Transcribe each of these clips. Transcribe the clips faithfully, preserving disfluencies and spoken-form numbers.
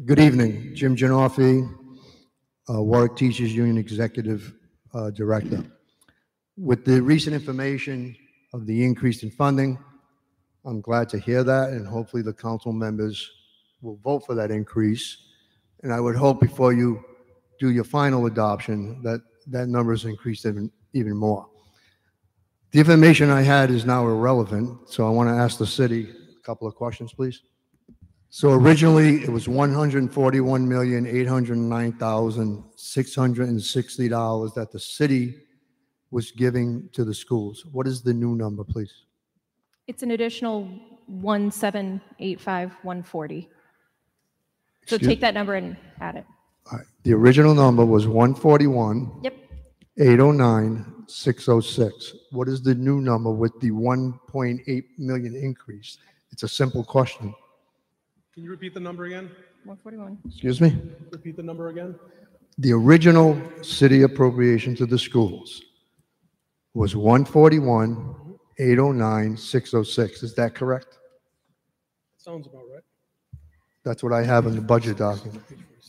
Good evening, Jim Gianoffi, uh, Warwick Teachers Union Executive uh, Director. With the recent information of the increase in funding, I'm glad to hear that, and hopefully the council members will vote for that increase. And I would hope before you do your final adoption that that number is increased even, even more. The information I had is now irrelevant, so I want to ask the city a couple of questions, please. So originally, it was one hundred forty-one million, eight hundred nine thousand, six hundred sixty dollars that the city was giving to the schools. What is the new number, please? It's an additional one seven eight five one forty. So Excuse- take that number and add it. All right. The original number was one forty-one, Yep. eight oh nine, six oh six. What is the new number with the one point eight million increase? It's a simple question. Can you repeat the number again? one forty-one. Excuse me? Repeat the number again? The original city appropriation to the schools was one forty-one, eight oh nine, six oh six. Is that correct? Sounds about right. That's what I have in the budget document.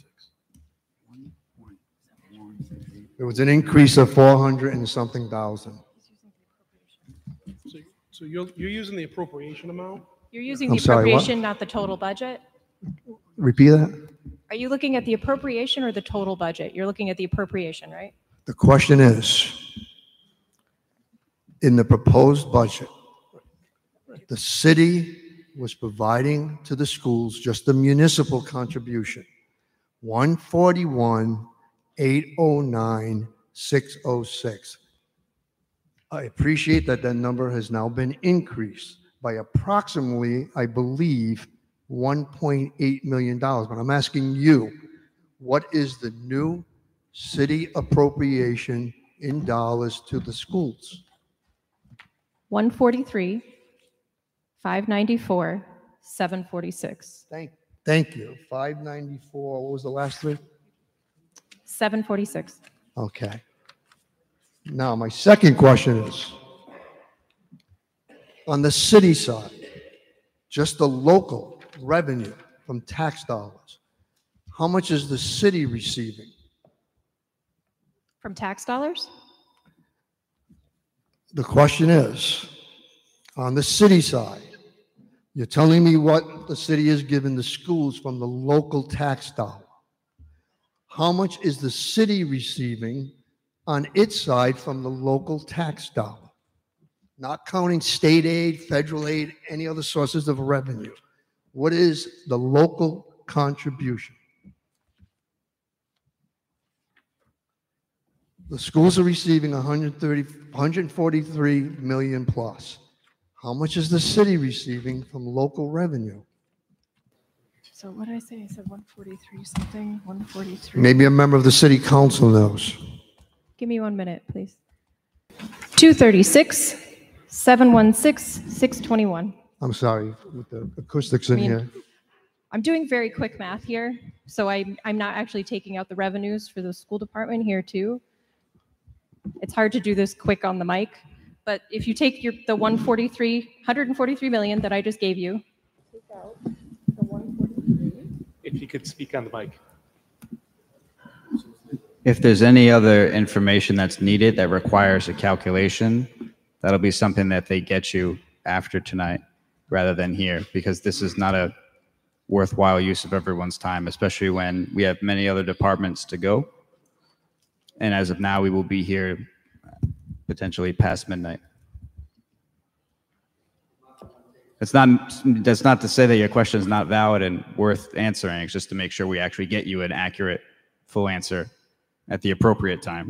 There was an increase of four hundred and something thousand. So, so you're, you're using the appropriation amount? You're using I'm the sorry, what? appropriation, not the total budget? Repeat that? Are you looking at the appropriation or the total budget? You're looking at the appropriation, right? The question is, in the proposed budget, the city was providing to the schools just the municipal contribution, one forty-one, eight oh nine, six oh six. I appreciate that that number has now been increased by approximately, I believe, one point eight million dollars. But I'm asking you, what is the new city appropriation in dollars to the schools? one forty-three, five ninety-four, seven forty-six. Thank, thank you. five ninety-four, what was the last three? seven forty-six. Okay. Now, my second question is, on the city side, just the local revenue from tax dollars, how much is the city receiving? From tax dollars? The question is, on the city side, you're telling me what the city is giving the schools from the local tax dollar. How much is the city receiving on its side from the local tax dollar? Not counting state aid, federal aid, any other sources of revenue. What is the local contribution? The schools are receiving one hundred thirty, one hundred forty-three million plus. How much is the city receiving from local revenue? So what did I say? I said one forty-three something, one forty-three. Maybe a member of the city council knows. Give me one minute, please. two thirty-six, seven sixteen, six twenty-one. I'm sorry, with the acoustics in I mean, here. I'm doing very quick math here, so I, I'm not actually taking out the revenues for the school department here too. It's hard to do this quick on the mic, but if you take your the one forty-three, one hundred forty-three million that I just gave you, take out the one forty-three. If you could speak on the mic. If there's any other information that's needed that requires a calculation, that'll be something that they get you after tonight rather than here, because this is not a worthwhile use of everyone's time, especially when we have many other departments to go. And as of now, we will be here potentially past midnight. It's not, that's not to say that your question is not valid and worth answering. It's just to make sure we actually get you an accurate, full answer at the appropriate time.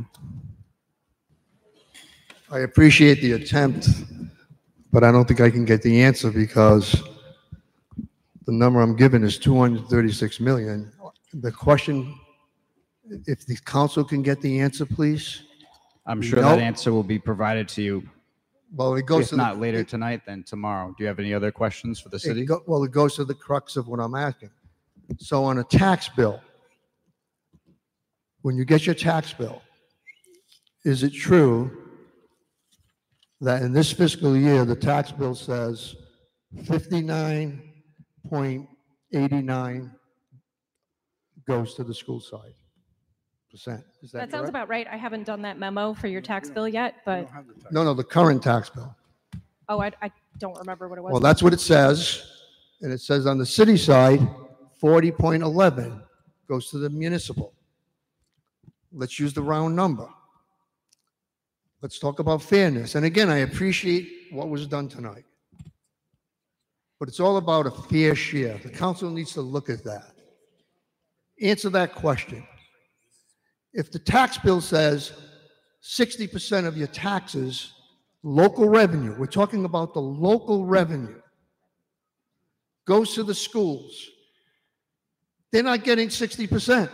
I appreciate the attempt, but I don't think I can get the answer because the number I'm given is two hundred thirty-six million. The question, if the council can get the answer, please. I'm sure Nope. that answer will be provided to you, Well, it goes if to the- not later it- tonight, then tomorrow. Do you have any other questions for the it city? go- Well, it goes to the crux of what I'm asking. So on a tax bill, when you get your tax bill, is it true that in this fiscal year, the tax bill says fifty-nine point eight nine goes to the school side. Percent. Is that That sounds correct? about right. I haven't done that memo for your tax bill yet, but, No, no, the current tax bill. oh, I, I don't remember what it was. Well, that's what it says. And it says on the city side, forty point eleven goes to the municipal. Let's use the round number. Let's talk about fairness. And again, I appreciate what was done tonight. But it's all about a fair share. The council needs to look at that. Answer that question. If the tax bill says sixty percent of your taxes, local revenue, we're talking about the local revenue, goes to the schools, they're not getting sixty percent.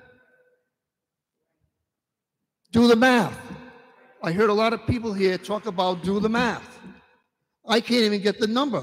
Do the math. I heard a lot of people here talk about do the math. I can't even get the number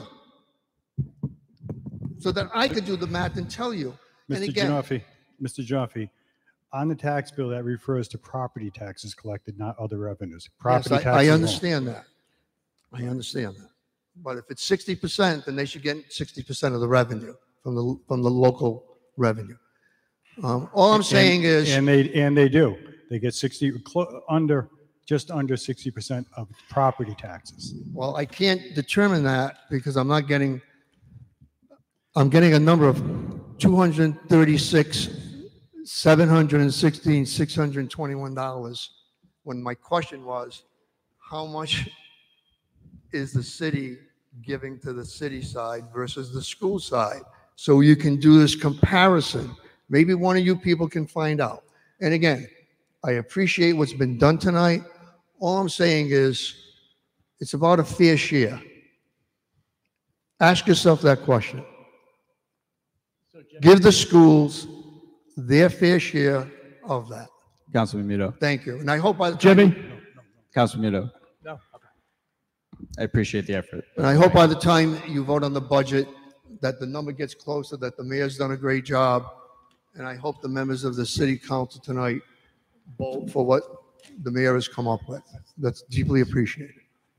so that I could do the math and tell you. And Mister again, Jaffe, Mister Jaffe, on the tax bill, that refers to property taxes collected, not other revenues. yes, Property I, taxes. I alone. understand that. I understand that. But if it's sixty percent, then they should get sixty percent of the revenue from the, from the local revenue. Um, all I'm And- saying is, And they, and they do. They get sixty, clo- under, just under sixty percent of property taxes. well, I can't determine that because I'm not getting, I'm getting a number of two hundred thirty-six, seven hundred sixteen, six hundred twenty-one dollars. When my question was, how much is the city giving to the city side versus the school side? So you can do this comparison. Maybe one of you people can find out. And again, I appreciate what's been done tonight. All I'm saying is, it's about a fair share. Ask yourself that question. Give the schools their fair share of that. Councilman Muto. Thank you. And I hope by the time, Jimmy? Councilman Muto. No. Okay. I appreciate the effort. and I hope by the time you vote on the budget, that the number gets closer, that the mayor's done a great job. And I hope the members of the city council tonight vote for what the mayor has come up with. That's deeply appreciated.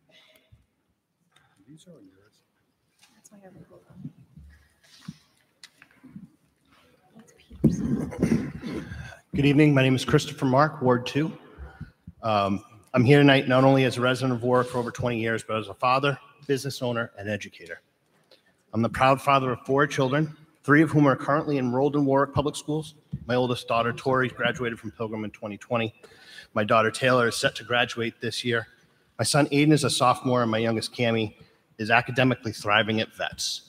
Good evening. My name is Christopher Mark, Ward two. Um, I'm here tonight not only as a resident of Warwick for over twenty years, but as a father, business owner, and educator. I'm the proud father of four children, three of whom are currently enrolled in Warwick Public Schools. My oldest daughter, Tori, graduated from Pilgrim in twenty twenty. My daughter, Taylor, is set to graduate this year. My son, Aiden, is a sophomore, and my youngest, Cammie, is academically thriving at Vets.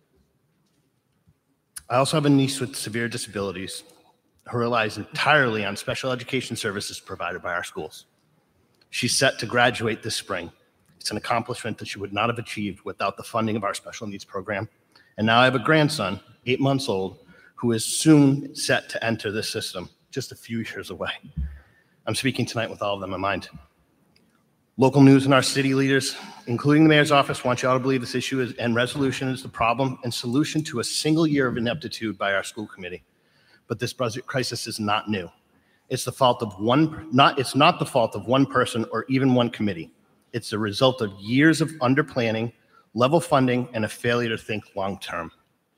I also have a niece with severe disabilities who relies entirely on special education services provided by our schools. She's set to graduate this spring. It's an accomplishment that she would not have achieved without the funding of our special needs program. And now I have a grandson, eight months old, who is soon set to enter this system, just a few years away. I'm speaking tonight with all of them in mind. Local news and our city leaders, including the mayor's office, want you all to believe this issue is, and resolution is the problem and solution to a single year of ineptitude by our school committee. But this budget crisis is not new. It's the fault of one, not, it's not the fault of one person or even one committee. It's the result of years of underplanning, level funding, and a failure to think long-term.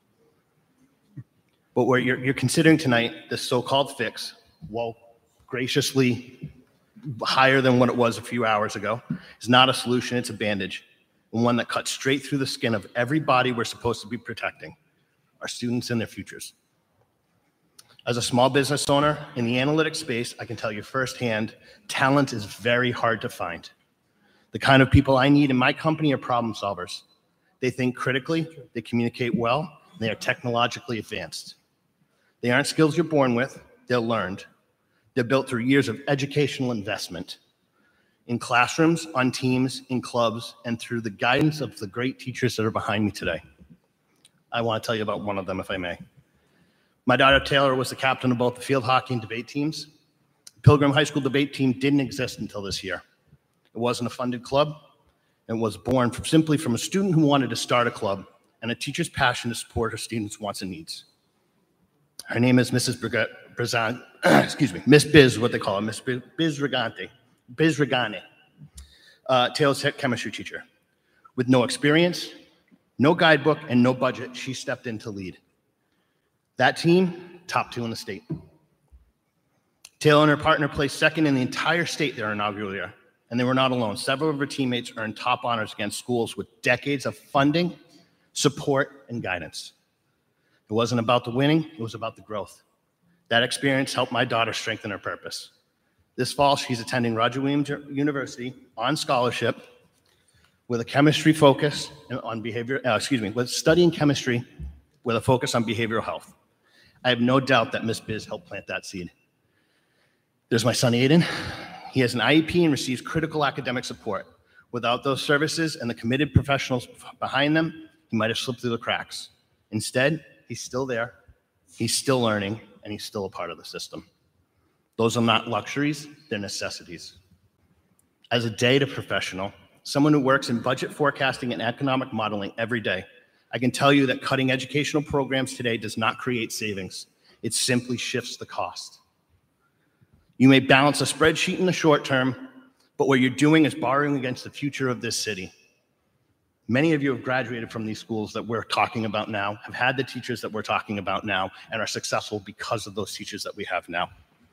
But what you're, you're considering tonight, this so-called fix, while graciously higher than what it was a few hours ago, is not a solution, it's a bandage, and one that cuts straight through the skin of everybody we're supposed to be protecting, our students and their futures. As a small business owner in the analytics space, I can tell you firsthand, talent is very hard to find. The kind of people I need in my company are problem solvers. They think critically, they communicate well, and they are technologically advanced. They aren't skills you're born with, they're learned. They're built through years of educational investment in classrooms, on teams, in clubs, and through the guidance of the great teachers that are behind me today. I want to tell you about one of them, if I may. My daughter Taylor was the captain of both the field hockey and debate teams. Pilgrim High School debate team didn't exist until this year. It wasn't a funded club. It was born from, simply from a student who wanted to start a club and a teacher's passion to support her students' wants and needs. Her name is Missus Briga- Brizan, excuse me, Miss Biz, what they call her, Miss Biz Regante, Biz Regane, uh, Taylor's head chemistry teacher. With no experience, no guidebook, and no budget, she stepped in to lead. That team, top two in the state. Taylor and her partner placed second in the entire state their inaugural year, and they were not alone. Several of her teammates earned top honors against schools with decades of funding, support, and guidance. It wasn't about the winning, it was about the growth. That experience helped my daughter strengthen her purpose. This fall, she's attending Roger Williams University on scholarship with a chemistry focus on behavior, uh, excuse me, with studying chemistry with a focus on behavioral health. I have no doubt that Miz Biz helped plant that seed. There's my son, Aiden. He has an I E P and receives critical academic support. Without those services and the committed professionals behind them, he might have slipped through the cracks. Instead, he's still there, he's still learning, and he's still a part of the system. Those are not luxuries, they're necessities. As a data professional, someone who works in budget forecasting and economic modeling every day, I can tell you that cutting educational programs today does not create savings. It simply shifts the cost. You may balance a spreadsheet in the short term, but what you're doing is borrowing against the future of this city. Many of you have graduated from these schools that we're talking about now, have had the teachers that we're talking about now, and are successful because of those teachers that we have now.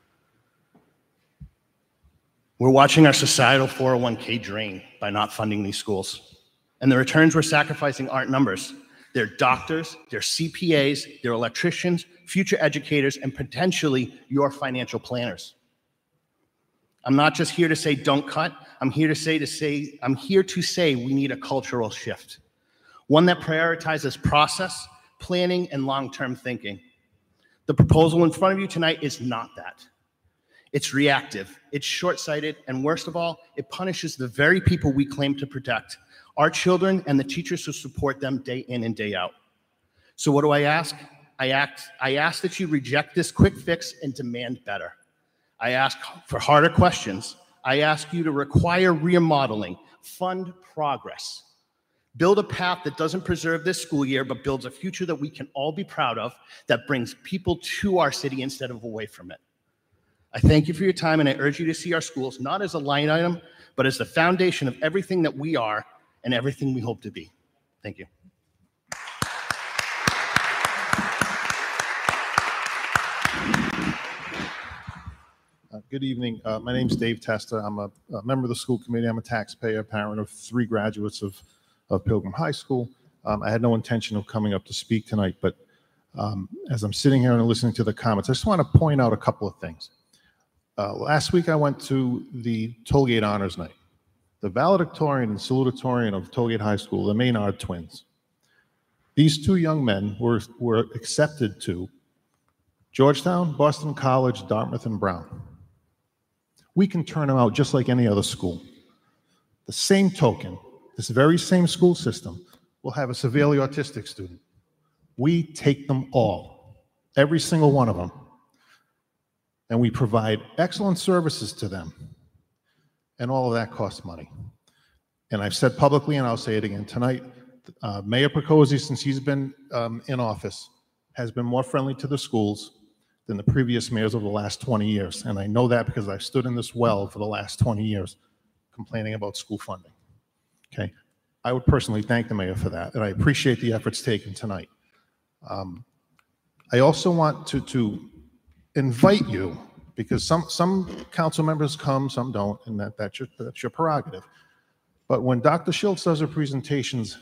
We're watching our societal four oh one K drain by not funding these schools. And the returns we're sacrificing aren't numbers. They're doctors, they're C P As, they're electricians, future educators, and potentially your financial planners. I'm not just here to say don't cut. I'm here to say to say I'm here to say we need a cultural shift, one that prioritizes process, planning, and long-term thinking. The proposal in front of you tonight is not that. It's reactive, it's short-sighted, and worst of all, it punishes the very people we claim to protect, our children and the teachers who support them day in and day out. So what do I ask? I, act, I ask that you reject this quick fix and demand better. I ask for harder questions. I ask you to require remodeling, fund progress, build a path that doesn't preserve this school year, but builds a future that we can all be proud of, that brings people to our city instead of away from it. I thank you for your time, and I urge you to see our schools not as a line item, but as the foundation of everything that we are and everything we hope to be. Thank you. Uh, Good evening. Uh, My name's Dave Testa. I'm a a member of the school committee. I'm a taxpayer, parent of three graduates of of Pilgrim High School. Um, I had no intention of coming up to speak tonight, but um, as I'm sitting here and listening to the comments, I just want to point out a couple of things. Uh, Last week, I went to the Tollgate Honors Night. The valedictorian and salutatorian of Tollgate High School, the Maynard twins. These two young men were were accepted to Georgetown, Boston College, Dartmouth, and Brown. We can turn them out just like any other school. The same token, this very same school system will have a severely autistic student. We take them all, every single one of them, and we provide excellent services to them. And all of that costs money. And I've said publicly, and I'll say it again tonight, uh, Mayor Picozzi, since he's been um, in office, has been more friendly to the schools than the previous mayors over the last twenty years. And I know that because I've stood in this well for the last twenty years complaining about school funding. Okay? I would personally thank the mayor for that, and I appreciate the efforts taken tonight. Um, I also want to, to invite you, because some, some council members come, some don't, and that, that's, your, that's your prerogative. But when Doctor Schultz does her presentations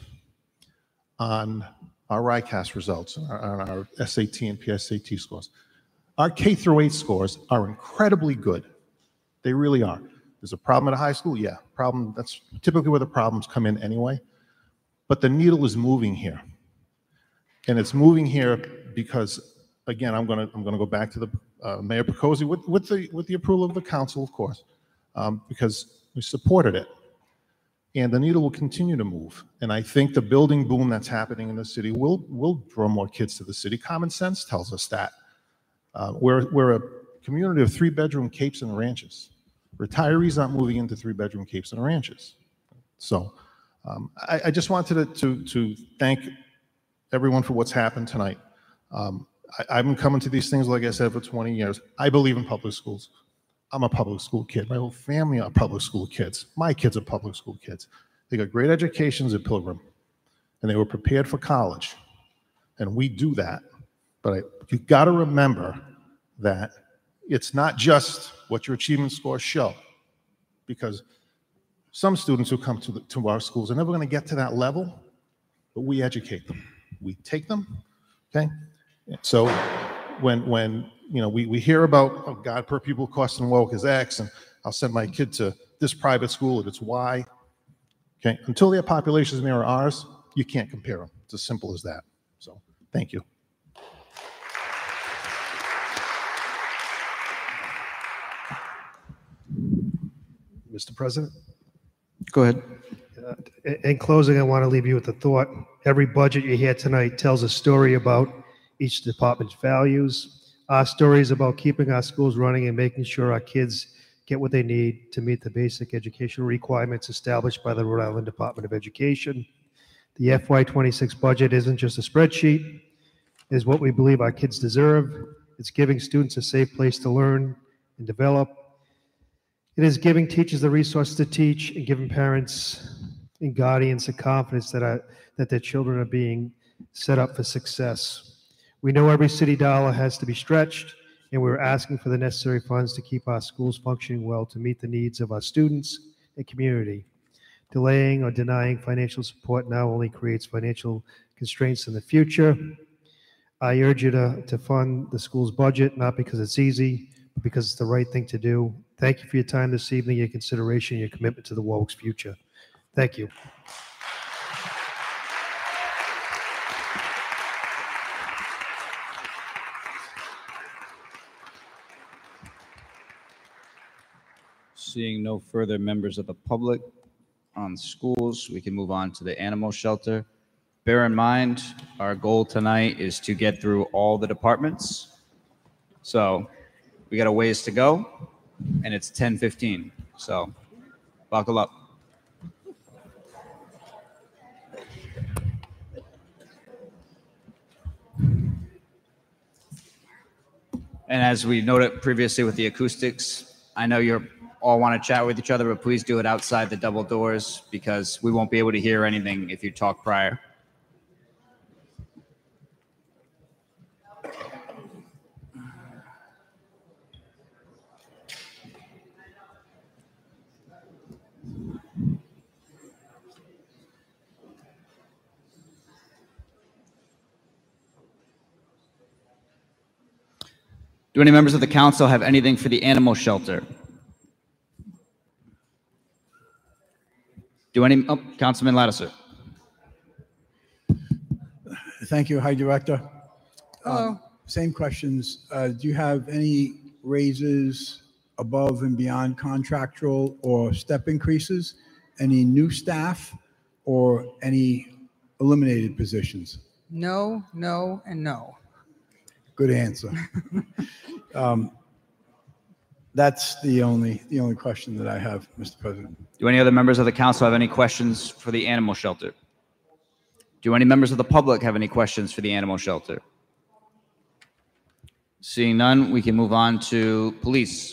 on our RICAS results, on our, on our S A T and P S A T scores, our K through eight scores are incredibly good. They really are. There's a problem at a high school? Yeah, problem. That's typically where the problems come in anyway. But the needle is moving here. And it's moving here because, again, I'm going to I'm going to go back to the uh, Mayor Picozzi with, with, the, with the approval of the council, of course, um, because we supported it. And the needle will continue to move. And I think the building boom that's happening in the city will, will draw more kids to the city. Common sense tells us that. Uh, we're, we're a community of three-bedroom capes and ranches. Retirees aren't moving into three-bedroom capes and ranches. So um, I, I just wanted to, to, to thank everyone for what's happened tonight. Um, I, I've been coming to these things, like I said, for twenty years. I believe in public schools. I'm a public school kid. My whole family are public school kids. My kids are public school kids. They got great educations at Pilgrim, and they were prepared for college. And we do that. But But I, you got to remember that it's not just what your achievement scores show, because some students who come to, the, to our schools are never going to get to that level, but we educate them. We take them, okay? So when, when you know, we, we hear about, oh God, per pupil cost in Warwick is X, and I'll send my kid to this private school if it's Y, okay? Until their populations mirror ours, you can't compare them. It's as simple as that. So thank you. Mister President? Go ahead. Uh, In in closing, I want to leave you with a thought. Every budget you hear tonight tells a story about each department's values. Our story is about keeping our schools running and making sure our kids get what they need to meet the basic educational requirements established by the Rhode Island Department of Education. The F Y twenty-six budget isn't just a spreadsheet. It is what we believe our kids deserve. It's giving students a safe place to learn and develop. It is giving teachers the resources to teach and giving parents and guardians the confidence that, our, that their children are being set up for success. We know every city dollar has to be stretched, and we're asking for the necessary funds to keep our schools functioning well to meet the needs of our students and community. Delaying or denying financial support now only creates financial constraints in the future. I urge you to, to fund the school's budget, not because it's easy, but because it's the right thing to do. Thank you for your time this evening, your consideration, your commitment to the Warwick's future. Thank you. Seeing no further members of the public on schools, we can move on to the animal shelter. Bear in mind, our goal tonight is to get through all the departments. So we got a ways to go, and it's ten fifteen. So buckle up. And as we noted previously with the acoustics, I know you're all want to chat with each other, but please do it outside the double doors because we won't be able to hear anything if you talk prior. Do any members of the council have anything for the animal shelter? Do any, oh, Councilman Lattiser. Thank you. Hi, Director. Hello. Um, same questions. Uh, do you have any raises above and beyond contractual or step increases? Any new staff or any eliminated positions? No, no, and no. Good answer. um, that's the only the only question that I have, Mister President. Do any other members of the council have any questions for the animal shelter? Do any members of the public have any questions for the animal shelter? Seeing none, we can move on to police.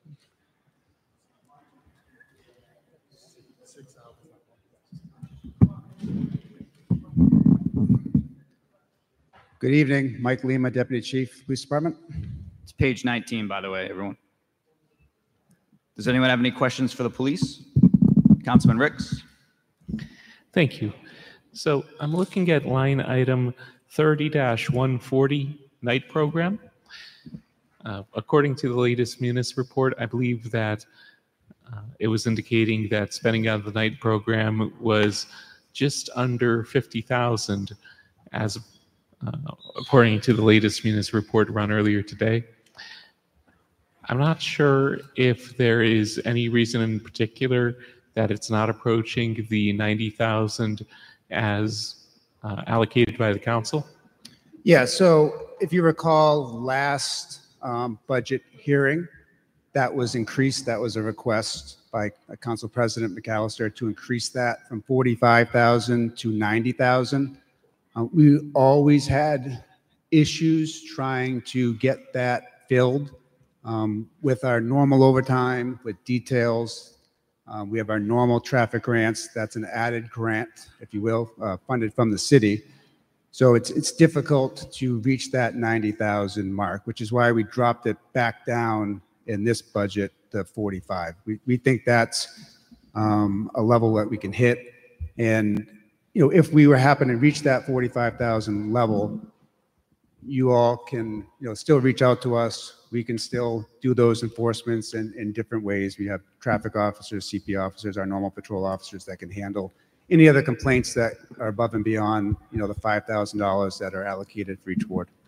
Good evening, Mike Lima, Deputy Chief, Police Department. It's page nineteen, by the way, everyone. Does anyone have any questions for the police? Councilman Ricks. Thank you. So I'm looking at line item thirty dash one forty night program. Uh, according to the latest Munis report, I believe that uh, it was indicating that spending on the night program was just under fifty thousand as Uh, according to the latest Munis report run earlier today. I'm not sure if there is any reason in particular that it's not approaching the ninety thousand as uh, allocated by the council. Yeah, so if you recall last um, budget hearing, that was increased. That was a request by uh, Council President McAllister to increase that from forty-five thousand to ninety thousand. Uh, we always had issues trying to get that filled um, with our normal overtime, with details. Uh, we have our normal traffic grants. That's an added grant, if you will, uh, funded from the city. So it's, it's difficult to reach that ninety thousand mark, which is why we dropped it back down in this budget to forty-five. We, we think that's um, a level that we can hit. And, you know, if we were happen to reach that forty-five thousand level, you all can, you know, still reach out to us. We can still do those enforcements in, in different ways. We have traffic officers, C P officers, our normal patrol officers that can handle any other complaints that are above and beyond, you know, the five thousand dollars that are allocated for each ward.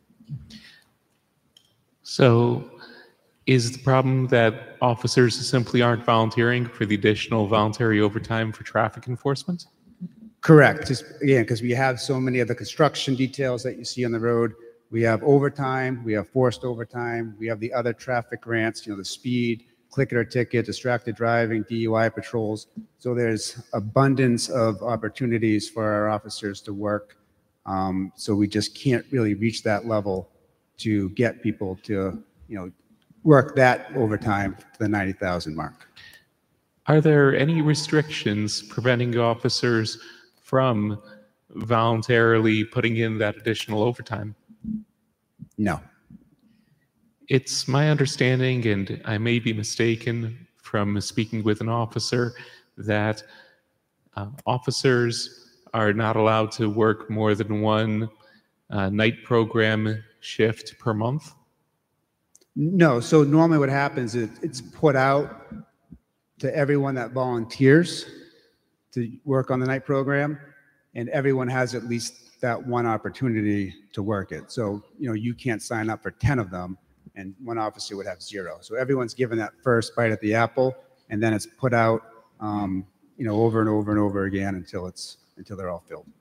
So is the problem that officers simply aren't volunteering for the additional voluntary overtime for traffic enforcement? Correct. Just again, because we have so many of the construction details that you see on the road. We have overtime, we have forced overtime, we have the other traffic grants, you know, the speed, click it or ticket, distracted driving, D U I patrols. So there's abundance of opportunities for our officers to work. Um, so we just can't really reach that level to get people to, you know, work that overtime to the ninety thousand mark. Are there any restrictions preventing officers from voluntarily putting in that additional overtime? No. It's my understanding, and I may be mistaken from speaking with an officer, that uh, officers are not allowed to work more than one uh, night program shift per month. No. So normally what happens is it's put out to everyone that volunteers to work on the night program, and everyone has at least that one opportunity to work it. So, you know, you can't sign up for ten of them, and one officer would have zero. So everyone's given that first bite at the apple, and then it's put out, um, you know, over and over and over again until it's until they're all filled.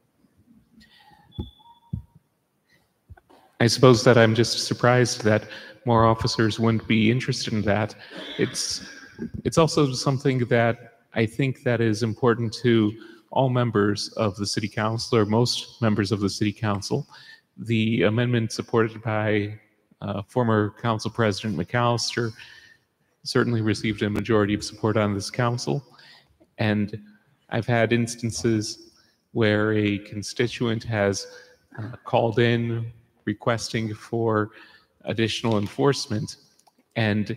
I suppose that I'm just surprised that more officers wouldn't be interested in that. It's it's also something that I think that is important to all members of the city council, or most members of the city council. The amendment supported by uh, former council president McAllister certainly received a majority of support on this council. And I've had instances where a constituent has uh, called in requesting for additional enforcement. And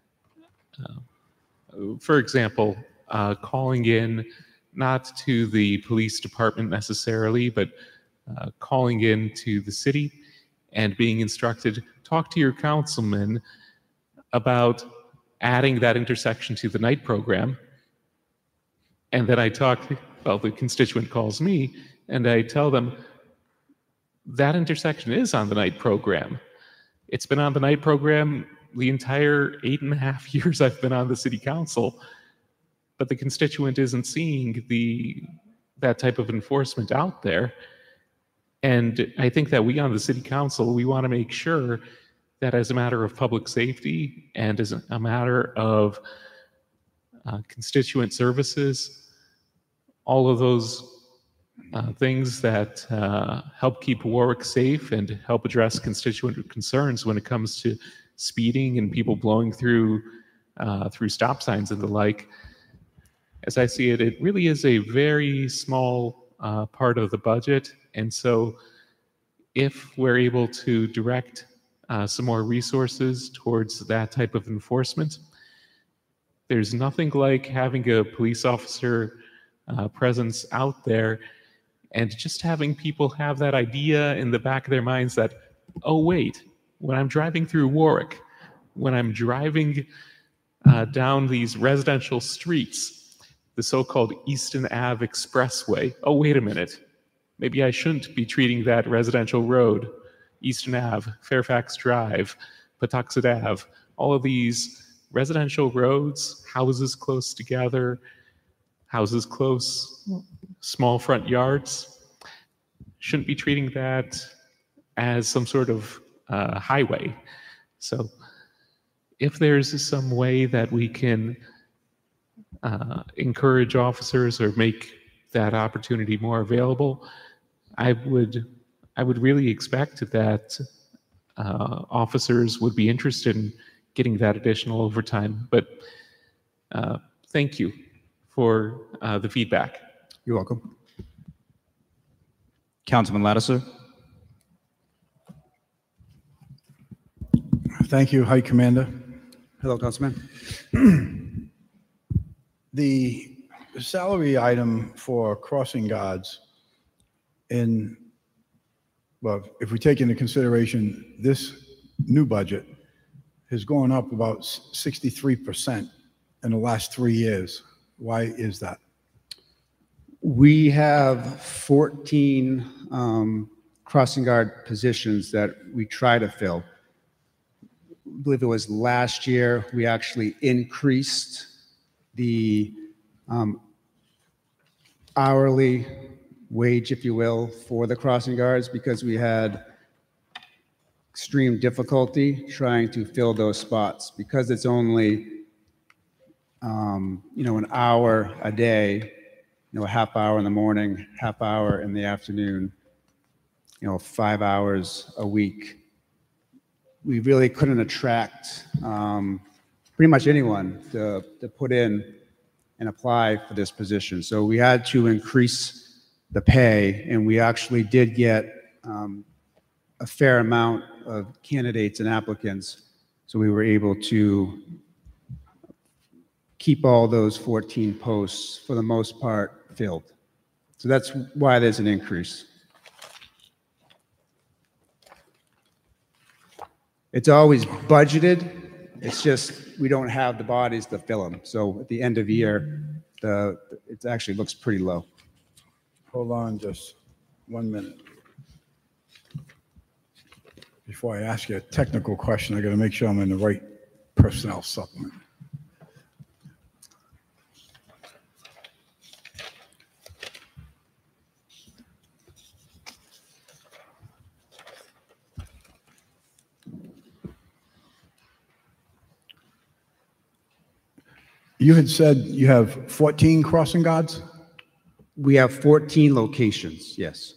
uh, for example, uh, calling in not to the police department necessarily, but uh, calling in to the city and being instructed, talk to your councilman about adding that intersection to the night program. And then I talk, well, the constituent calls me and I tell them that intersection is on the night program. It's been on the night program the entire eight and a half years I've been on the city council. But the constituent isn't seeing the that type of enforcement out there. And I think that we on the city council, we want to make sure that as a matter of public safety and as a matter of uh, constituent services, all of those uh, things that uh, help keep Warwick safe and help address constituent concerns when it comes to speeding and people blowing through uh, through stop signs and the like. As I see it, it really is a very small uh, part of the budget. And so if we're able to direct uh, some more resources towards that type of enforcement, there's nothing like having a police officer uh, presence out there and just having people have that idea in the back of their minds that, oh, wait, when I'm driving through Warwick, when I'm driving uh, down these residential streets, the so-called Easton Ave Expressway. Oh, wait a minute. Maybe I shouldn't be treating that residential road, Easton Ave, Fairfax Drive, Patuxent Ave, all of these residential roads, houses close together, houses close, small front yards. Shouldn't be treating that as some sort of uh, highway. So if there's some way that we can Uh, encourage officers or make that opportunity more available, I would I would really expect that uh, officers would be interested in getting that additional overtime. But uh, thank you for uh, the feedback. You're welcome. Councilman Lattiser. Thank you, High Commander. Hello, Councilman. The salary item for crossing guards in, well, if we take into consideration this new budget has gone up about sixty-three percent in the last three years. Why is that? We have fourteen um, crossing guard positions that we try to fill. I believe it was last year, we actually increased the um, hourly wage, if you will, for the crossing guards because we had extreme difficulty trying to fill those spots because it's only, um, you know, an hour a day, you know, a half hour in the morning, half hour in the afternoon, you know, five hours a week. We really couldn't attract um, pretty much anyone to, to put in and apply for this position. So we had to increase the pay, and we actually did get um, a fair amount of candidates and applicants. So we were able to keep all those fourteen posts, for the most part, filled. So that's why there's an increase. It's always budgeted. It's just we don't have the bodies to fill them. So at the end of year, the it actually looks pretty low. Hold on just one minute. Before I ask you a technical question, I got to make sure I'm in the right personnel supplement. You had said you have fourteen crossing guards? We have fourteen locations, yes.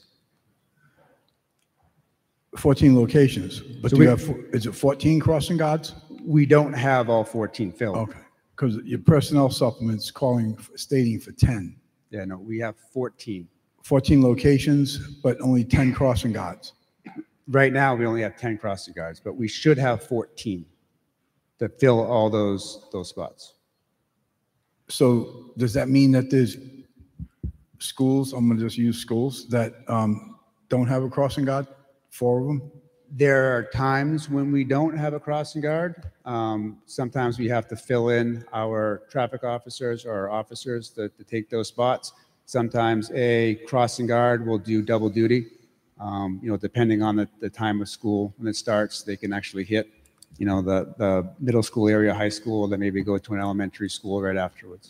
fourteen locations, but So do you we- have, is it fourteen crossing guards? We don't have all fourteen filled. Okay, because your personnel supplement's calling, stating for ten. Yeah, no, we have fourteen. fourteen locations, but only ten crossing guards. Right now, we only have ten crossing guards, but we should have fourteen to fill all those, those spots. So does that mean that there's schools, I'm gonna just use schools, that um, don't have a crossing guard? Four of them? There are times when we don't have a crossing guard. Um, sometimes we have to fill in our traffic officers or our officers to, to take those spots. Sometimes a crossing guard will do double duty. Um, you know, depending on the, the time of school when it starts, they can actually hit, you know, the, the middle school area, high school, then maybe go to an elementary school right afterwards.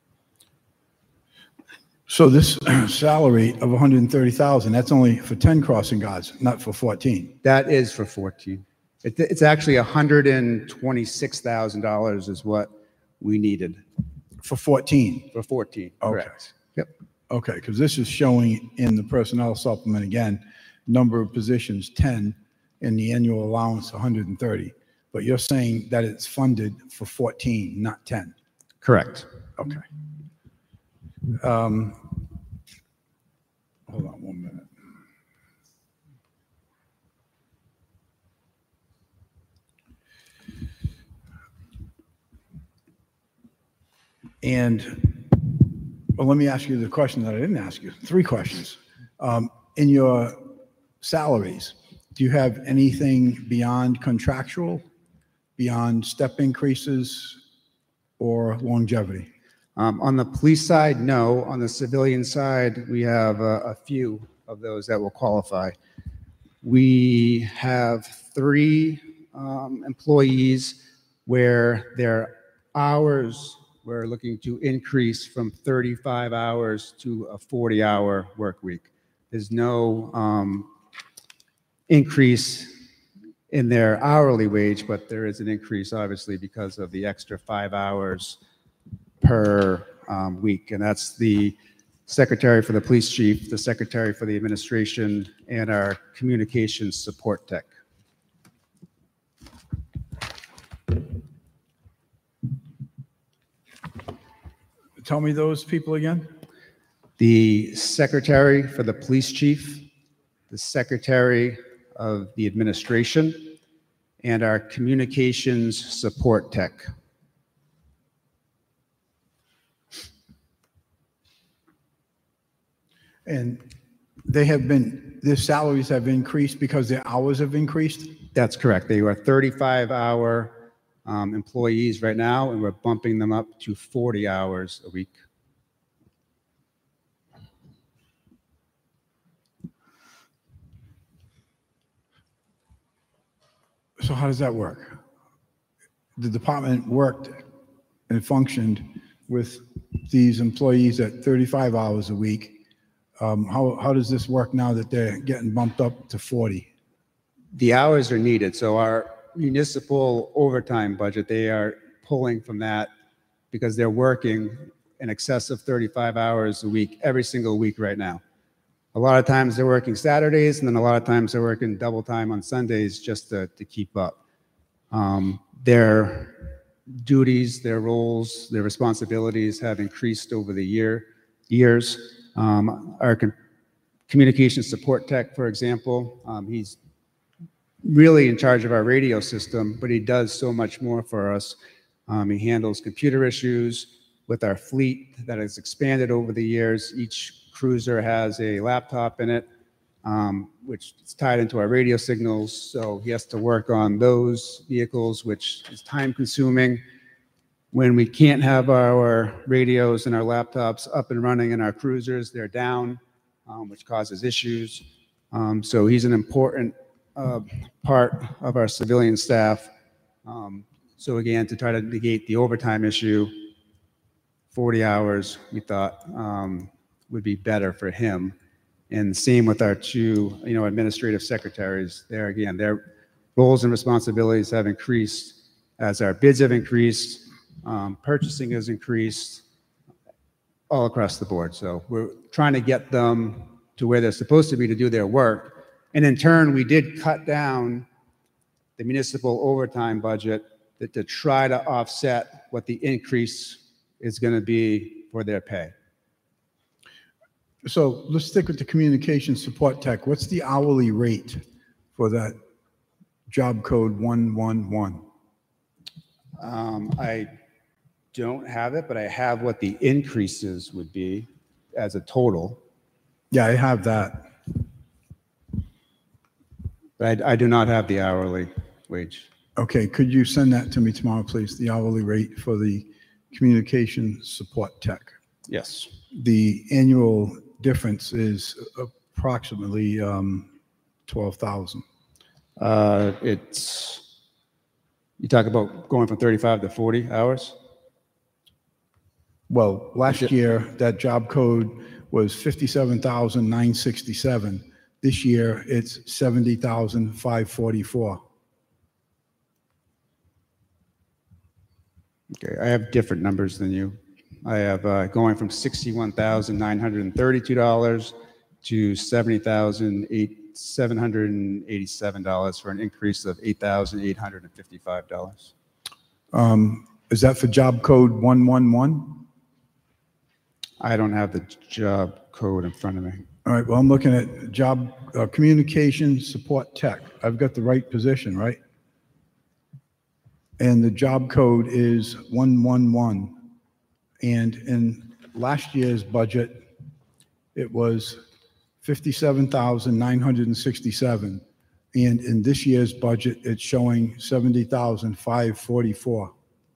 So this salary of one hundred thirty thousand, that's only for ten crossing guards, not for fourteen. That is for fourteen. It, it's actually one hundred twenty-six thousand dollars is what we needed. For fourteen? For fourteen, Okay. correct. Yep. Okay, because this is showing in the personnel supplement again, number of positions ten, and the annual allowance one hundred thirty. But you're saying that it's funded for fourteen, not ten. Correct. Okay. Um, hold on one minute. And well, let me ask you the question that I didn't ask you. Three questions. Um, in your salaries, do you have anything beyond contractual, beyond step increases, or longevity? Um, on the police side, no. On the civilian side, we have a, a few of those that will qualify. We have three um, employees where their hours, we're looking to increase from thirty-five hours to a forty hour work week. There's no um, increase in their hourly wage, but there is an increase obviously because of the extra five hours per um, week. And that's the secretary for the police chief, the secretary for the administration, and our communications support tech. Tell me those people again. The secretary for the police chief, the secretary of the administration, and our communications support tech. And they have been, their salaries have increased because their hours have increased? That's correct. They are thirty-five hour um, employees right now, and we're bumping them up to forty hours a week. So how does that work? The department worked and functioned with these employees at thirty-five hours a week. Um, how, how does this work now that they're getting bumped up to forty? The hours are needed. So our municipal overtime budget, they are pulling from that because they're working in excess of thirty-five hours a week, every single week right now. A lot of times they're working Saturdays, and then a lot of times they're working double time on Sundays just to, to keep up. Um, their duties, their roles, their responsibilities have increased over the year, years. Um, our com- communication support tech, for example, um, he's really in charge of our radio system, but he does so much more for us. Um, he handles computer issues with our fleet that has expanded over the years. Each cruiser has a laptop in it, um, which is tied into our radio signals. So he has to work on those vehicles, which is time consuming. When we can't have our radios and our laptops up and running in our cruisers, they're down, um, which causes issues. Um, so he's an important uh, part of our civilian staff. Um, so again, to try to negate the overtime issue, forty hours we thought um, would be better for him. And same with our two, you know, administrative secretaries. There again, their roles and responsibilities have increased as our bids have increased, um, purchasing has increased all across the board. So we're trying to get them to where they're supposed to be to do their work. And in turn, we did cut down the municipal overtime budget that, to try to offset what the increase is going to be for their pay. So let's stick with the communication support tech. What's the hourly rate for that job code one one one? Um, I don't have it, but I have what the increases would be as a total. Yeah, I have that. But I, I do not have the hourly wage. Okay, could you send that to me tomorrow, please? The hourly rate for the communication support tech. Yes. The annual difference is approximately um, twelve thousand. Uh, it's, you talk about going from thirty-five to forty hours? Well, last year, that job code was fifty-seven thousand nine hundred sixty-seven. This year, it's seventy thousand five hundred forty-four. Okay, I have different numbers than you. I have uh, going from sixty-one thousand nine hundred thirty-two dollars to seventy thousand seven hundred eighty-seven dollars for an increase of eight thousand eight hundred fifty-five dollars. Um, is that for job code one one one? I don't have the job code in front of me. All right, well, I'm looking at job uh, communication support tech. I've got the right position, right? And the job code is one one one. And in last year's budget, it was fifty-seven thousand nine hundred sixty-seven. And in this year's budget, it's showing seventy thousand five hundred forty-four.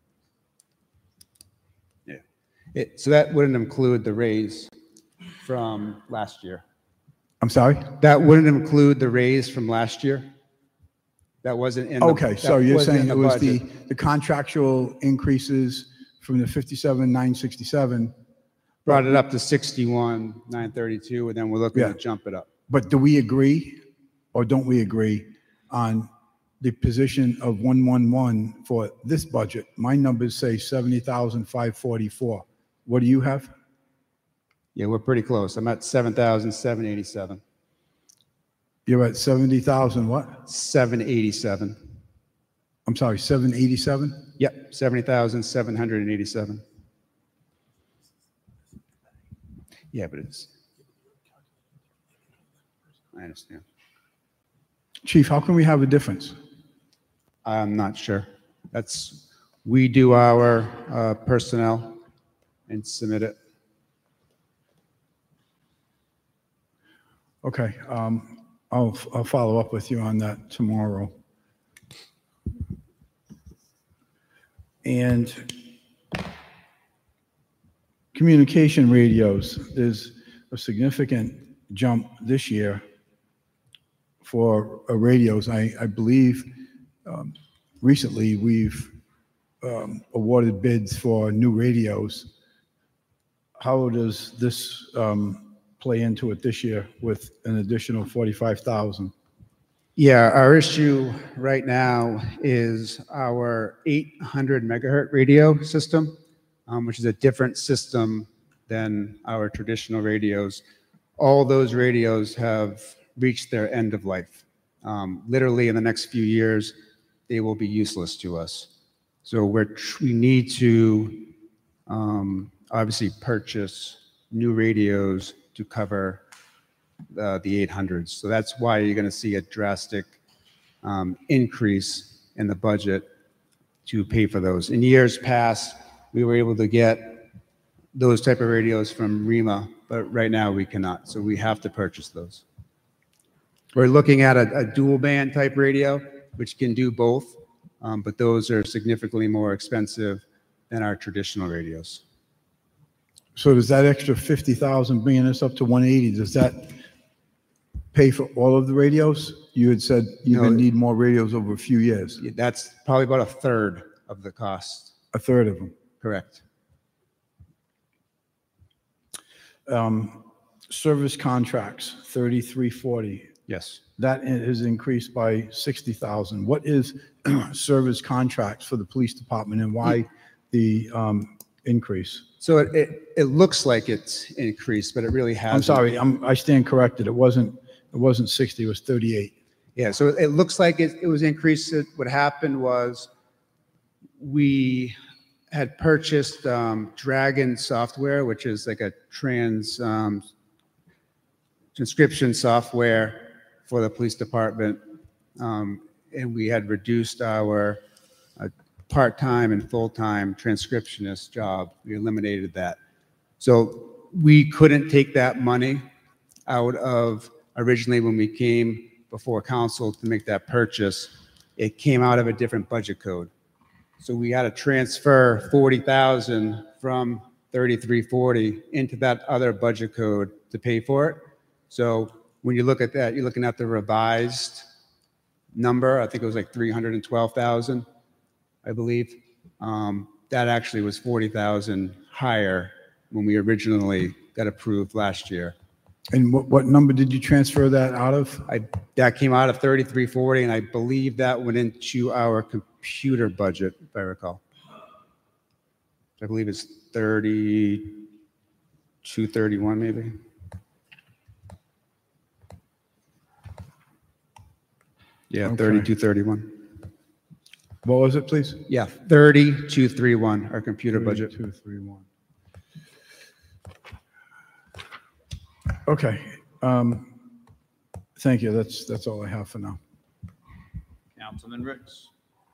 Yeah. It, so that wouldn't include the raise from last year. I'm sorry? That wouldn't include the raise from last year? That wasn't in the Okay, so you're wasn't saying in it was the, budget. the contractual increases from the fifty-seven nine sixty-seven. Brought it up to sixty-one nine thirty-two, and then we're looking Yeah. to jump it up. But do we agree or don't we agree on the position of one one one for this budget? My numbers say seventy thousand five hundred forty-four. What do you have? Yeah, we're pretty close. I'm at seven thousand seven hundred eighty-seven. You're at seventy thousand what? seven eighty-seven. I'm sorry, seven eighty-seven? Yep, seventy thousand seven hundred eighty-seven. Yeah, but it's, I understand. Chief, how can we have a difference? I'm not sure. That's, we do our uh, personnel and submit it. Okay, um, I'll, I'll follow up with you on that tomorrow. And communication radios, there's a significant jump this year for uh, radios. I, I believe um, recently we've um, awarded bids for new radios. How does this um, play into it this year with an additional forty-five thousand? Yeah, our issue right now is our eight hundred megahertz radio system, um, which is a different system than our traditional radios. All those radios have reached their end of life. Um, literally in the next few years, they will be useless to us. So we're, we need to um, obviously purchase new radios to cover uh, the eight hundreds. So that's why you're going to see a drastic um, increase in the budget to pay for those. In years past, we were able to get those type of radios from REMA, but right now we cannot. So we have to purchase those. We're looking at a, a dual band type radio, which can do both, um, but those are significantly more expensive than our traditional radios. So does that extra fifty thousand bringing us up to one eighty, does that pay for all of the radios? You had said you're No, going to need more radios over a few years. That's probably about a third of the cost. A third of them. Correct. Um, service contracts, thirty-three forty. Yes. That has increased by sixty thousand. What is service contracts for the police department and why the um, increase? So it, it, it looks like it's increased, but it really hasn't. I'm sorry, I'm, I stand corrected. It wasn't, it wasn't sixty, it was thirty-eight. Yeah, so it looks like it, it was increased. What happened was we had purchased um, Dragon software, which is like a trans um, transcription software for the police department, um, and we had reduced our uh, part-time and full-time transcriptionist job. We eliminated that. So we couldn't take that money out of, originally when we came before council to make that purchase, it came out of a different budget code. So we had to transfer forty thousand from thirty-three forty into that other budget code to pay for it. So when you look at that, you're looking at the revised number. I think it was like three hundred twelve thousand, I believe. Um, that actually was forty thousand higher when we originally got approved last year. And what, what number did you transfer that out of? I, that came out of thirty-three forty, and I believe that went into our computer budget, if I recall. I believe it's thirty-two thirty-one, maybe. Yeah, Okay. thirty-two thirty-one. What was it, please? Yeah, thirty-two thirty-one, our computer budget. Two, three, one. Okay. Um, thank you. That's, that's all I have for now. Councilman Ricks.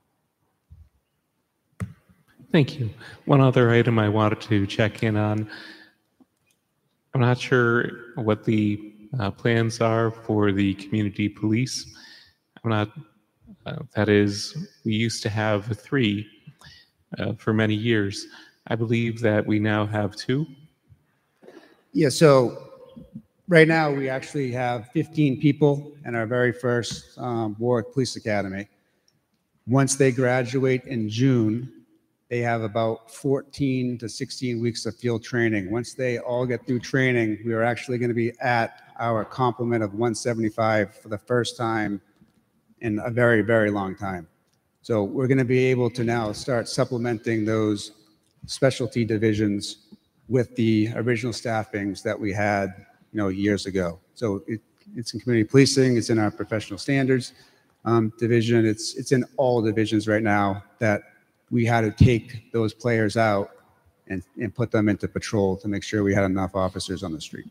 Thank you. One other item I wanted to check in on. I'm not sure what the uh, plans are for the community police. I'm not, uh, that is, we used to have three uh, for many years. I believe that we now have two. Yeah, so right now we actually have fifteen people in our very first um, Warwick Police Academy. Once they graduate in June, they have about fourteen to sixteen weeks of field training. Once they all get through training, we are actually going to be at our complement of one seventy-five for the first time in a very, very long time. So we're going to be able to now start supplementing those specialty divisions with the original staffings that we had, you know, years ago. So it, it's in community policing, it's in our professional standards um, division, it's it's in all divisions right now that we had to take those players out and, and put them into patrol to make sure we had enough officers on the street.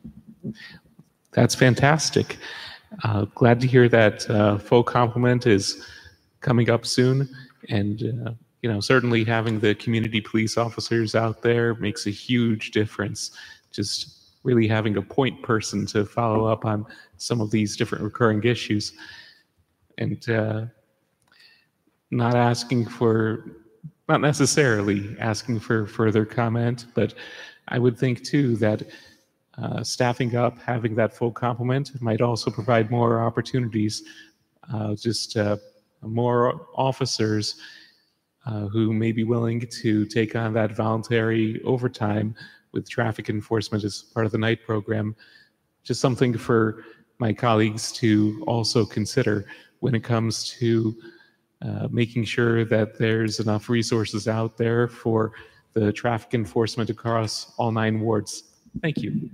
That's fantastic. Uh, glad to hear that uh, full complement is coming up soon. And, uh, you know, certainly having the community police officers out there makes a huge difference. Just really having a point person to follow up on some of these different recurring issues. And uh, not asking for, not necessarily asking for further comment, but I would think too that uh, staffing up, having that full complement might also provide more opportunities, uh, just uh, more officers uh, who may be willing to take on that voluntary overtime with traffic enforcement as part of the night program. Just something for my colleagues to also consider when it comes to uh, making sure that there's enough resources out there for the traffic enforcement across all nine wards. Thank you.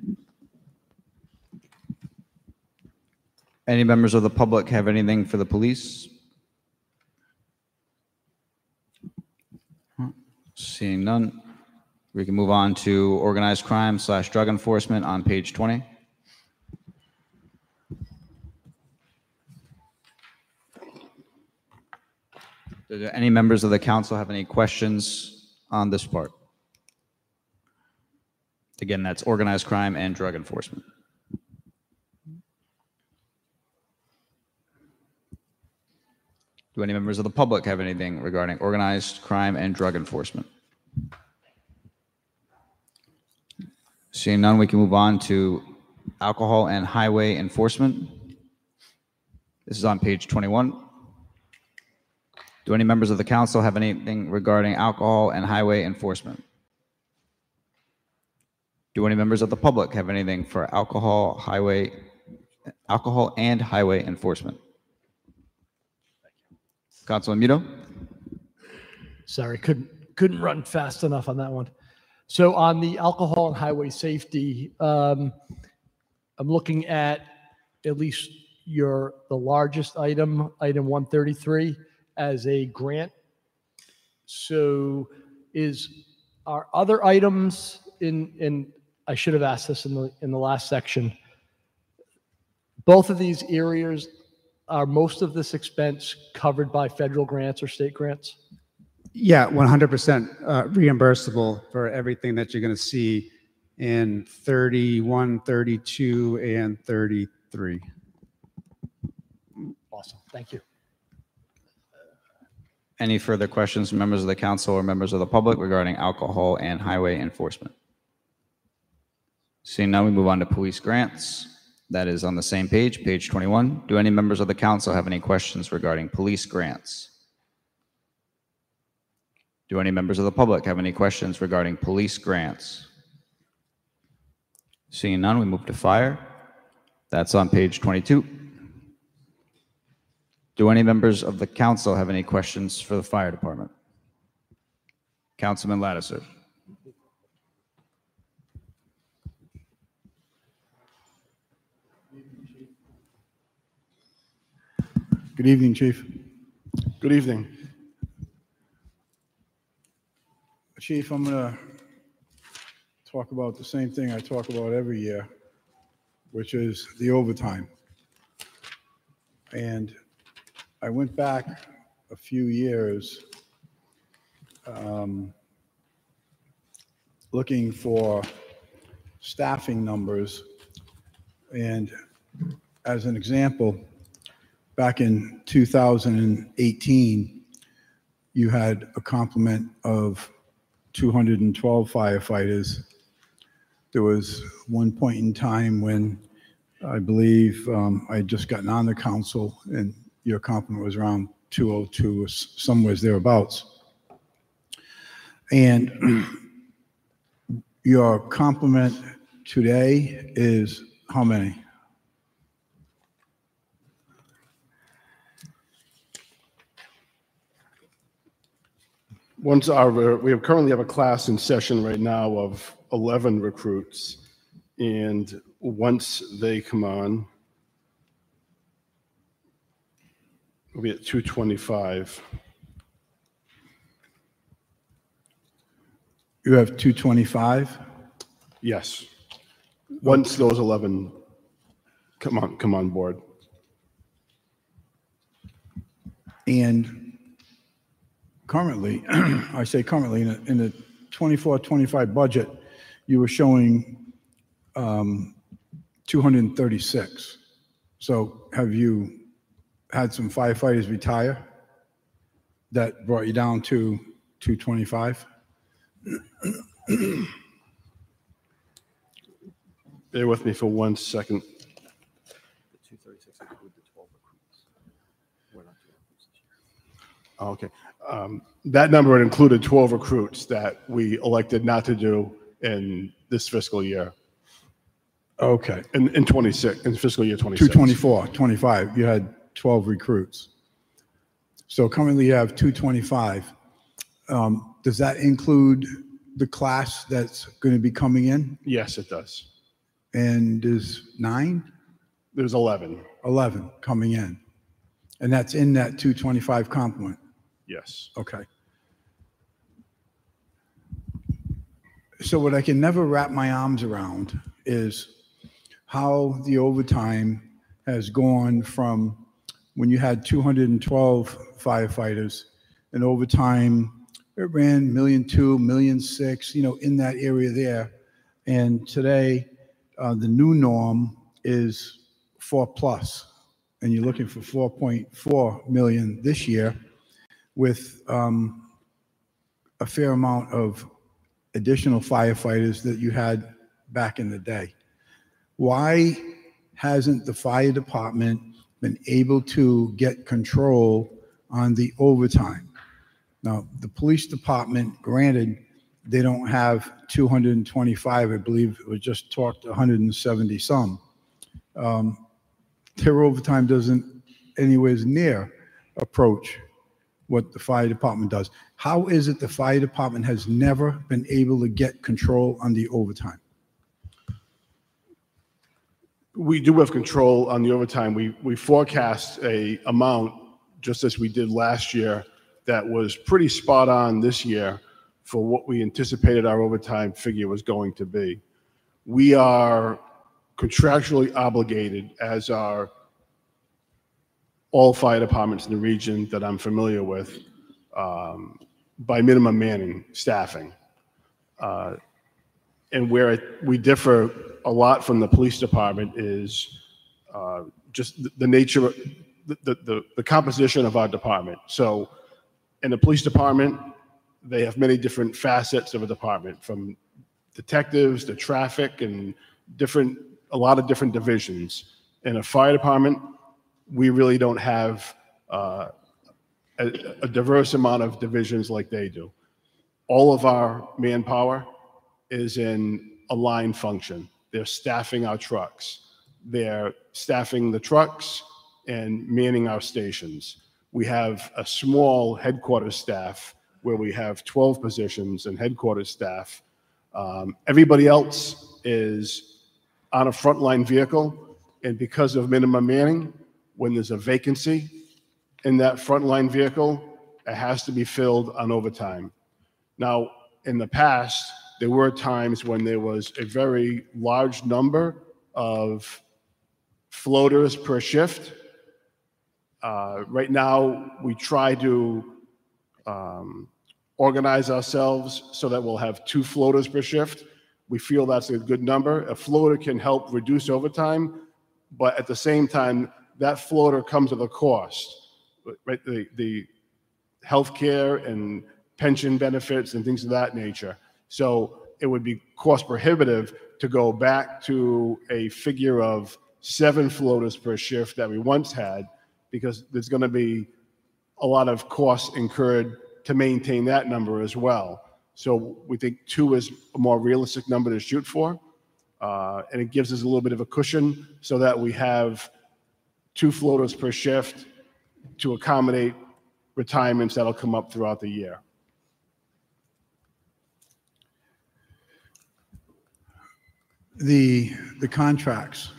Any members of the public have anything for the police? Seeing none, we can move on to organized crime slash drug enforcement on page twenty. Do any members of the council have any questions on this part? Again, that's organized crime and drug enforcement. Do any members of the public have anything regarding organized crime and drug enforcement? Seeing none, we can move on to alcohol and highway enforcement. This is on page twenty-one. Do any members of the council have anything regarding alcohol and highway enforcement? Do any members of the public have anything for alcohol, highway, alcohol and highway enforcement? Councilman Muto? Sorry, couldn't couldn't run fast enough on that one. So on the alcohol and highway safety, um, I'm looking at at least your the largest item, item one thirty-three, as a grant. So is our other items in in I should have asked this in the in the last section. Both of these areas, are most of this expense covered by federal grants or state grants? Yeah, one hundred percent uh, reimbursable for everything that you're going to see in thirty-one, thirty-two, and thirty-three. Awesome. Thank you. Any further questions from members of the council or members of the public regarding alcohol and highway enforcement? Seeing none, we move on to police grants. That is on the same page, page twenty-one. Do any members of the council have any questions regarding police grants? Do any members of the public have any questions regarding police grants? Seeing none, we move to fire. That's on page twenty-two. Do any members of the council have any questions for the fire department? Councilman Lattiser. Good evening, Chief. Good evening. Chief, I'm going to talk about the same thing I talk about every year, which is the overtime. And I went back a few years um, looking for staffing numbers. And as an example, back in two thousand eighteen, you had a complement of two hundred twelve firefighters. There was one point in time when I believe um, I had just gotten on the council and your complement was around two oh two, or somewhere thereabouts. And your complement today is how many? Once our, we have currently have a class in session right now of eleven recruits. And once they come on, we'll be at two twenty-five. You have two twenty-five? Yes. Once those eleven come on, come on board. And currently, I say currently, in, a, in the twenty-four twenty-five budget, you were showing um, two hundred thirty-six. So have you had some firefighters retire that brought you down to two twenty-five? Bear with me for one second. Okay. Um, that number had included twelve recruits that we elected not to do in this fiscal year. Okay. In, in twenty-six, in fiscal year twenty-six. two twenty-four, twenty-five, you had twelve recruits. So currently you have two twenty-five. Um, does that include the class that's going to be coming in? Yes, it does. And there's nine? There's eleven. eleven coming in. And that's in that two twenty-five complement? Yes. Okay. So what I can never wrap my arms around is how the overtime has gone from when you had two hundred twelve firefighters, and overtime, it ran million two, million six, you know, in that area there. And today, uh, the new norm is four plus, and you're looking for four point four million this year, with um, a fair amount of additional firefighters that you had back in the day. Why hasn't the fire department been able to get control on the overtime? Now, the police department, granted, they don't have two hundred twenty-five, I believe it was just talked one hundred seventy some. Um, their overtime doesn't anyways near approach what the fire department does. How is it the fire department has never been able to get control on the overtime? We do have control on the overtime. We, we forecast a amount, just as we did last year, that was pretty spot on this year for what we anticipated our overtime figure was going to be. We are contractually obligated, as are all fire departments in the region that I'm familiar with, um, by minimum manning, staffing. Uh, and where it, we differ a lot from the police department is uh, just the, the nature, of, the, the, the composition of our department. So in the police department, they have many different facets of a department, from detectives to traffic and different, a lot of different divisions. In a fire department, we really don't have uh, a, a diverse amount of divisions like they do. All of our manpower is in a line function. They're staffing our trucks. They're staffing the trucks and manning our stations. We have a small headquarters staff where we have twelve positions and headquarters staff. Um, everybody else is on a frontline vehicle, and because of minimum manning, when there's a vacancy in that frontline vehicle, it has to be filled on overtime. Now, in the past, there were times when there was a very large number of floaters per shift. Uh, right now, we try to um, organize ourselves so that we'll have two floaters per shift. We feel that's a good number. A floater can help reduce overtime, but at the same time, that floater comes at a cost, right? The, the healthcare and pension benefits and things of that nature. So it would be cost prohibitive to go back to a figure of seven floaters per shift that we once had, because there's going to be a lot of costs incurred to maintain that number as well. So we think two is a more realistic number to shoot for. Uh, and it gives us a little bit of a cushion so that we have two floaters per shift to accommodate retirements that'll come up throughout the year. The, the contracts,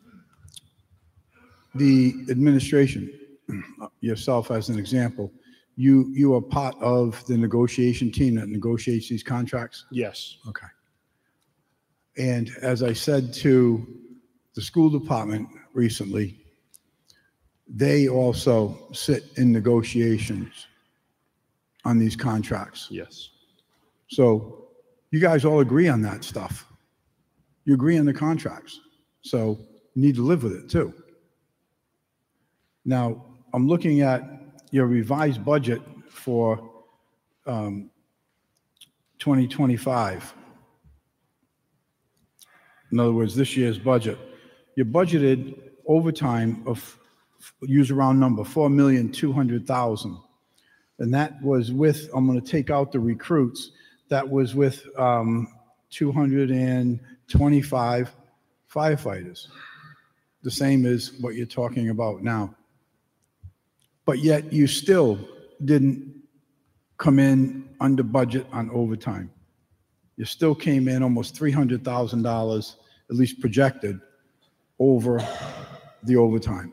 the administration, yourself as an example, you, you are part of the negotiation team that negotiates these contracts? Yes. Okay. And as I said to the school department recently, they also sit in negotiations. on these contracts. Yes. So you guys all agree on that stuff. You agree on the contracts. So you need to live with it too. Now, I'm looking at your revised budget for um, twenty twenty-five. In other words, this year's budget. You budgeted overtime of, use a round number, four million two hundred thousand. And that was with, I'm going to take out the recruits, that was with um, two hundred twenty-five firefighters. The same as what you're talking about now. But yet you still didn't come in under budget on overtime. You still came in almost three hundred thousand dollars, at least projected, over the overtime.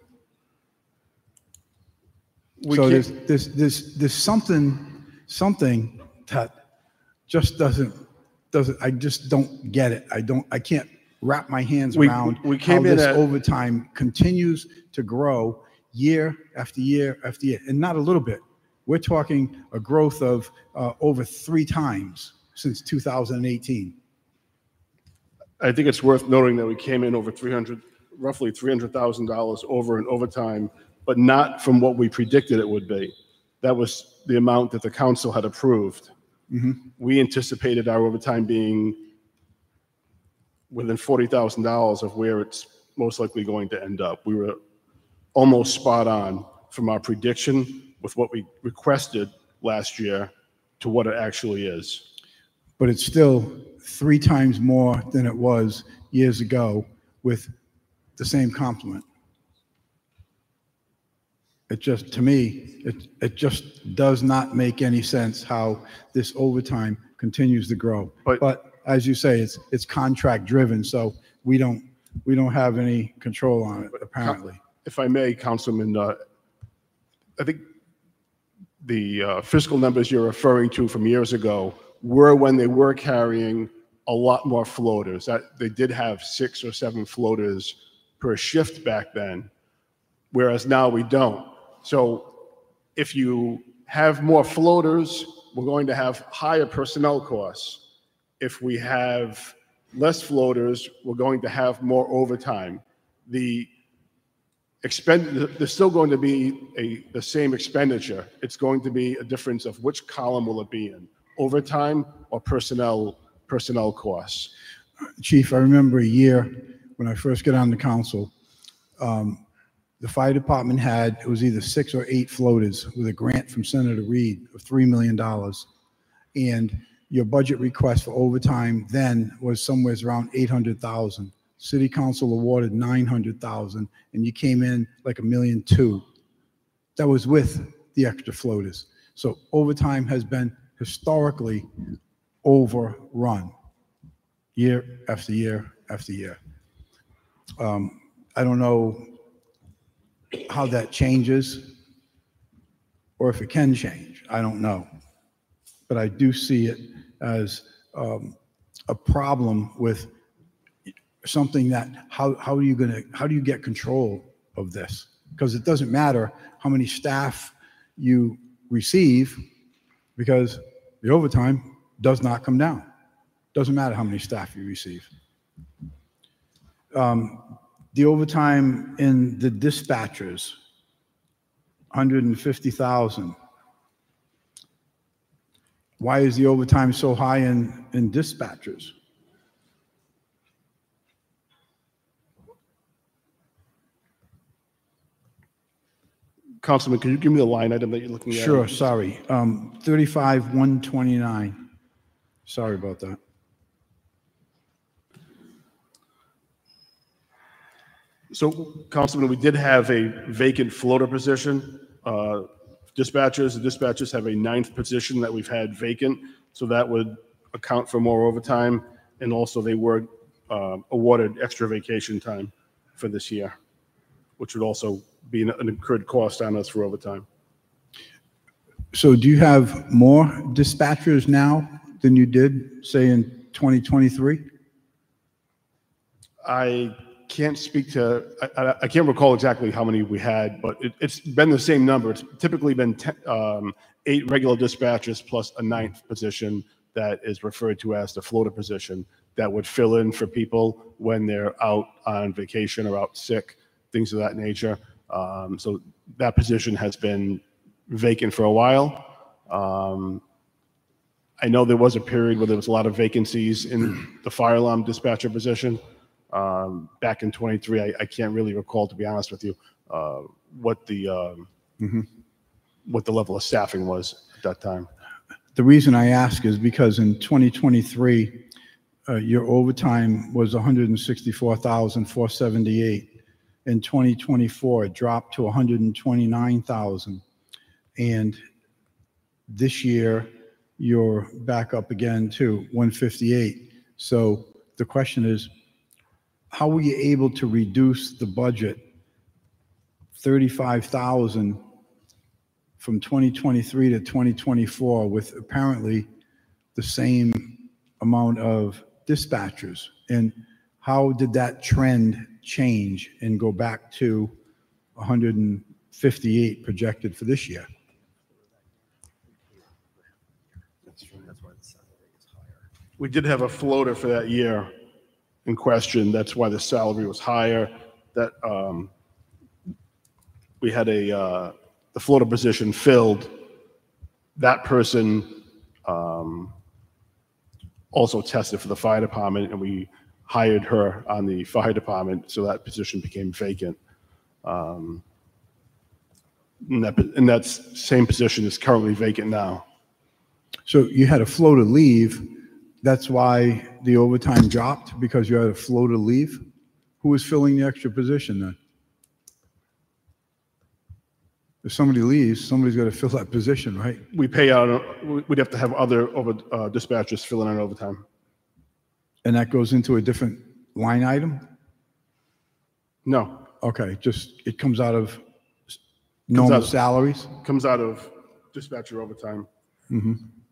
We So can't- there's, there's, there's, there's something, something that just doesn't, doesn't, I just don't get it. I don't, I can't wrap my hands We- around we how came in this at- overtime continues to grow year after year after year, and not a little bit. We're talking a growth of uh, over three times since two thousand eighteen. I think it's worth noting that we came in over three hundred, roughly three hundred thousand dollars over in overtime, but not from what we predicted it would be. That was the amount that the council had approved. Mhm. We anticipated our overtime being within forty thousand dollars of where it's most likely going to end up. We were almost spot on from our prediction with what we requested last year to what it actually is. But it's still three times more than it was years ago with the same complement. It just, to me, it, it just does not make any sense how this overtime continues to grow. But- But as you say, it's, it's contract driven, so we don't, we don't have any control on it, apparently. If I may, Councilman, uh, I think the uh, fiscal numbers you're referring to from years ago were when they were carrying a lot more floaters. That they did have six or seven floaters per shift back then, whereas now we don't. So if you have more floaters, we're going to have higher personnel costs. If we have less floaters, we're going to have more overtime. The expend, there's still going to be a, the same expenditure. It's going to be a difference of which column will it be in, overtime or personnel, personnel costs. Chief, I remember a year when I first got on the council, um, the fire department had, it was either six or eight floaters with a grant from Senator Reed of three million dollars. And your budget request for overtime then was somewhere around eight hundred thousand. City council awarded nine hundred thousand, and you came in like a million two. That was with the extra floaters. So overtime has been historically overrun year after year after year. Um, I don't know how that changes or if it can change. I don't know. But I do see it as um, a problem with something that, how, how are you going to, how do you get control of this? Because it doesn't matter how many staff you receive, because the overtime does not come down. Doesn't matter how many staff you receive. Um, the overtime in the dispatchers, one hundred fifty thousand. Why is the overtime so high in, in dispatchers? Councilman, can you give me the line item that you're looking at? Sure, sorry. Um, thirty-five, one twenty-nine. Sorry about that. So, Councilman, we did have a vacant floater position. Uh, Dispatchers, the dispatchers have a ninth position that we've had vacant, so that would account for more overtime. And also they were uh, awarded extra vacation time for this year, which would also be an an incurred cost on us for overtime. So do you have more dispatchers now than you did, say, in twenty twenty-three? I can't speak to, I, I- I can't recall exactly how many we had, but it, it's been the same number. It's typically been ten, um, eight regular dispatchers plus a ninth position that is referred to as the floater position that would fill in for people when they're out on vacation or out sick, things of that nature. Um, so that position has been vacant for a while. Um, I know there was a period where there was a lot of vacancies in the fire alarm dispatcher position. Um, back in twenty-three, I, I can't really recall, to be honest with you, uh, what the um, Mm-hmm. what the level of staffing was at that time. The reason I ask is because in twenty twenty-three, uh, your overtime was one hundred sixty-four thousand four hundred seventy-eight. In twenty twenty-four, it dropped to one hundred twenty-nine thousand. And this year, you're back up again to one hundred fifty-eight. So the question is, how were you able to reduce the budget thirty-five thousand from twenty twenty-three to twenty twenty-four with apparently the same amount of dispatchers? And how did that trend change and go back to one hundred fifty-eight projected for this year? We did have a floater for that year in question. That's why the salary was higher. That um, we had a uh, the floater position filled. That person um, also tested for the fire department, and we hired her on the fire department, so that position became vacant. Um, and, that, and that same position is currently vacant now. So you had a floater leave. That's why the overtime dropped, because you had a floater leave? Who was filling the extra position then? If somebody leaves, somebody's got to fill that position, right? We pay out, we'd have to have other over, uh, dispatchers filling in overtime. And that goes into a different line item? No. Okay, just, it comes out of Comes normal out of- salaries? Comes out of dispatcher overtime. Mm-hmm.